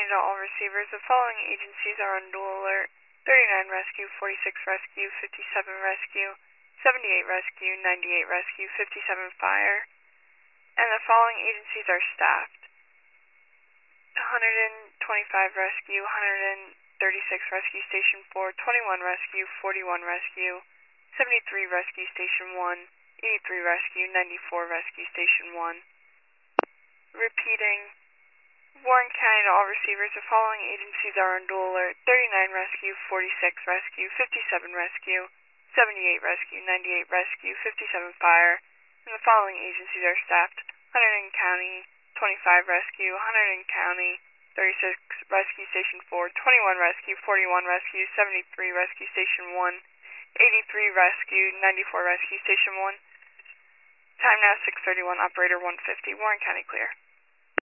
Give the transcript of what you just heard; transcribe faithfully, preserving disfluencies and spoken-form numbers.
County to all receivers. The following agencies are on dual alert. thirty-nine Rescue, forty-six Rescue, fifty-seven Rescue, seventy-eight Rescue, ninety-eight Rescue, fifty-seven Fire. And the following agencies are staffed. one hundred twenty-five Rescue, one hundred thirty-six Rescue Station four, twenty-one Rescue, forty-one Rescue, seventy-three Rescue Station one, eighty-three Rescue, ninety-four Rescue Station one. Repeating, Warren County to all receivers, the following agencies are on dual alert. thirty-nine Rescue, forty-six Rescue, fifty-seven Rescue, seventy-eight Rescue, ninety-eight Rescue, fifty-seven Fire, and the following agencies are staffed. Hunterdon County, twenty-five Rescue, Hunterdon County, thirty-six Rescue Station four, twenty-one Rescue, forty-one Rescue, seventy-three Rescue Station one, eighty-three Rescue, ninety-four Rescue Station one. Time now six thirty-one, Operator one fifty, Warren County clear.